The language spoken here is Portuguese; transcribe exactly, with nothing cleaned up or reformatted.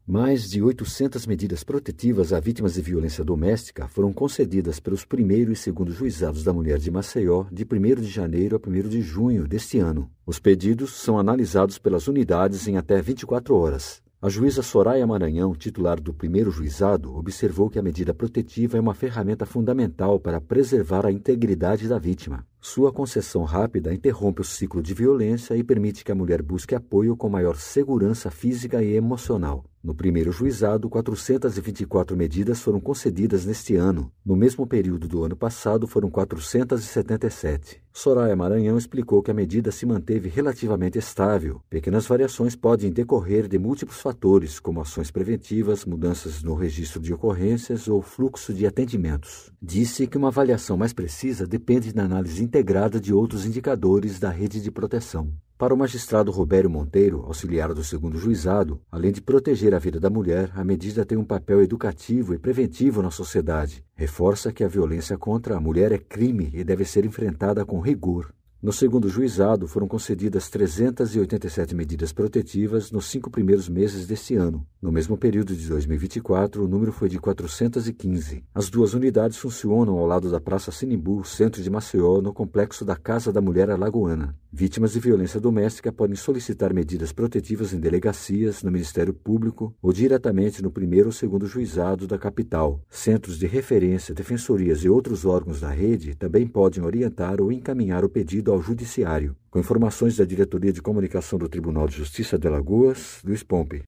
Mais de oitocentas medidas protetivas a vítimas de violência doméstica foram concedidas pelos primeiro e segundo juizados da mulher de Maceió de primeiro de janeiro a primeiro de junho deste ano. Os pedidos são analisados pelas unidades em até vinte e quatro horas. A juíza Soraya Maranhão, titular do primeiro juizado, observou que a medida protetiva é uma ferramenta fundamental para preservar a integridade da vítima. Sua concessão rápida interrompe o ciclo de violência e permite que a mulher busque apoio com maior segurança física e emocional. No primeiro juizado, quatrocentas e vinte e quatro medidas foram concedidas neste ano. No mesmo período do ano passado, foram quatrocentas e setenta e sete. Soraya Maranhão explicou que a medida se manteve relativamente estável. Pequenas variações podem decorrer de múltiplos fatores, como ações preventivas, mudanças no registro de ocorrências ou fluxo de atendimentos. Disse que uma avaliação mais precisa depende da análise integrada de outros indicadores da rede de proteção. Para o magistrado Robério Monteiro, auxiliar do segundo juizado, além de proteger a vida da mulher, a medida tem um papel educativo e preventivo na sociedade. Reforça que a violência contra a mulher é crime e deve ser enfrentada com rigor. No segundo juizado, foram concedidas trezentas e oitenta e sete medidas protetivas nos cinco primeiros meses deste ano. No mesmo período de dois mil e vinte e quatro, o número foi de quatrocentas e quinze. As duas unidades funcionam ao lado da Praça Sinimbu, centro de Maceió, no complexo da Casa da Mulher Alagoana. Vítimas de violência doméstica podem solicitar medidas protetivas em delegacias, no Ministério Público ou diretamente no primeiro ou segundo juizado da capital. Centros de referência, defensorias e outros órgãos da rede também podem orientar ou encaminhar o pedido ao Judiciário. Com informações da Diretoria de Comunicação do Tribunal de Justiça de Alagoas, Luiz Pompe.